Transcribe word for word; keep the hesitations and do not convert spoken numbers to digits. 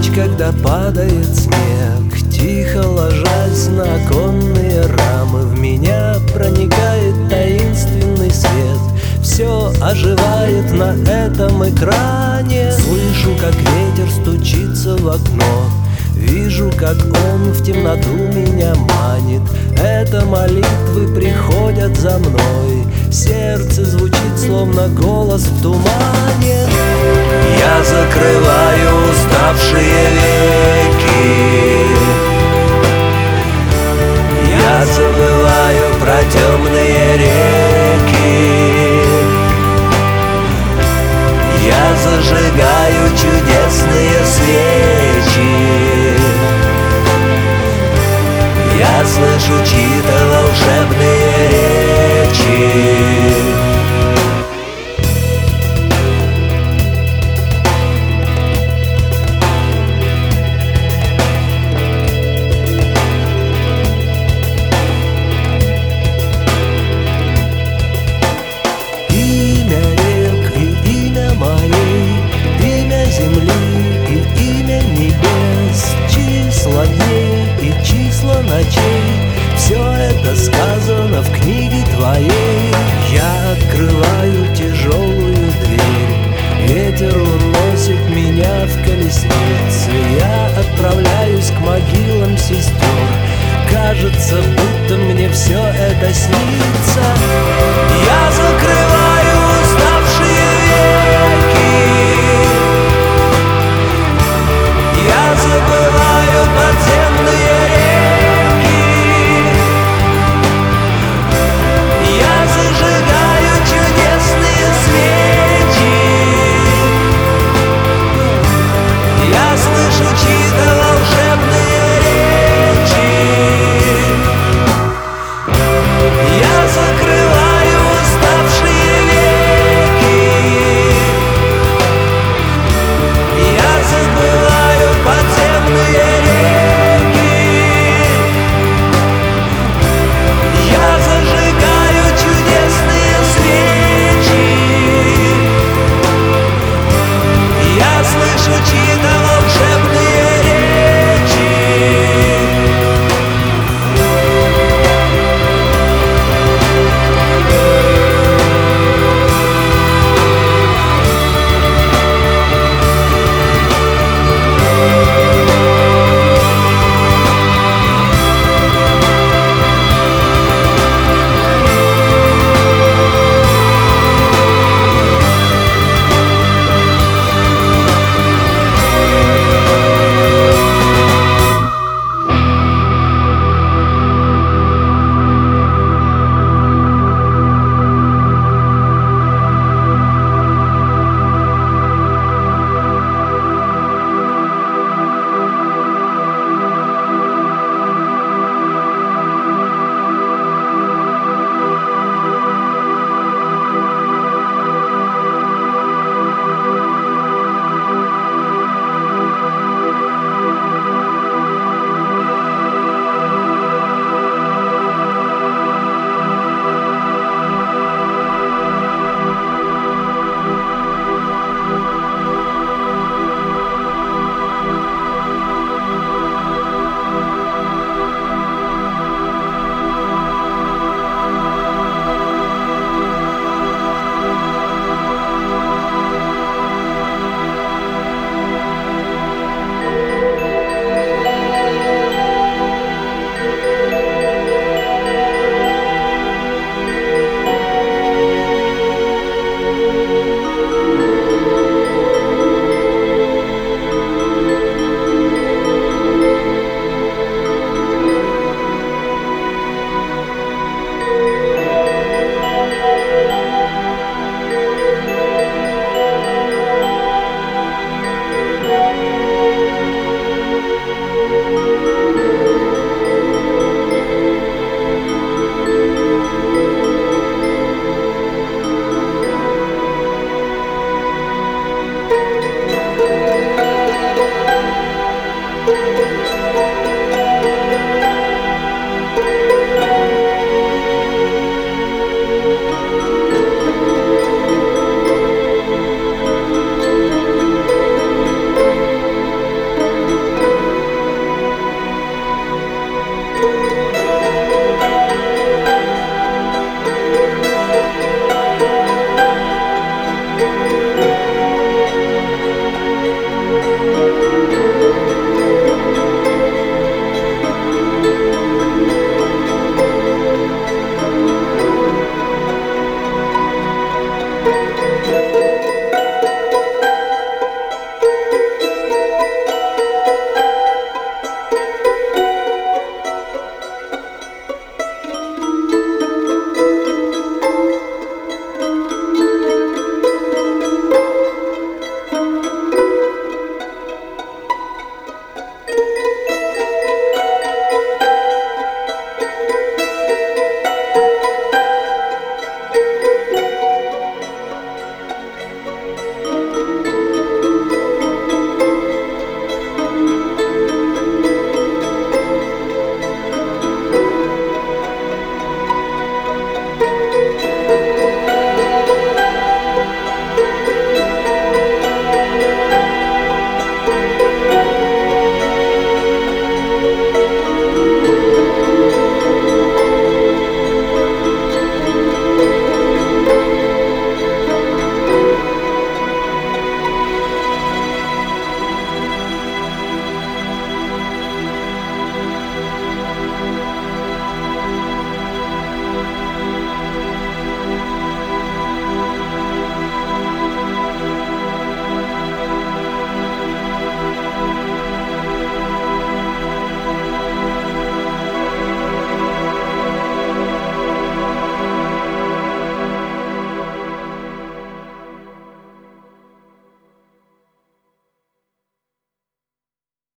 ночь, когда падает снег, тихо ложась на оконные рамы, в меня проникает таинственный свет. Все оживает на этом экране. Слышу, как ветер стучится в окно, вижу, как он в темноту меня манит. Это молитвы приходят за мной, сердце звучит, словно голос в тумане. Я закрываю уставшие веки, я забываю про темные реки, я зажигаю чудесные свечи, я слышу чьи-то волшебные речи. Все это сказано в книге твоей. Я открываю тяжелую дверь, ветер уносит меня в колеснице. Я отправляюсь к могилам сестер, кажется, будто мне все это снится. Я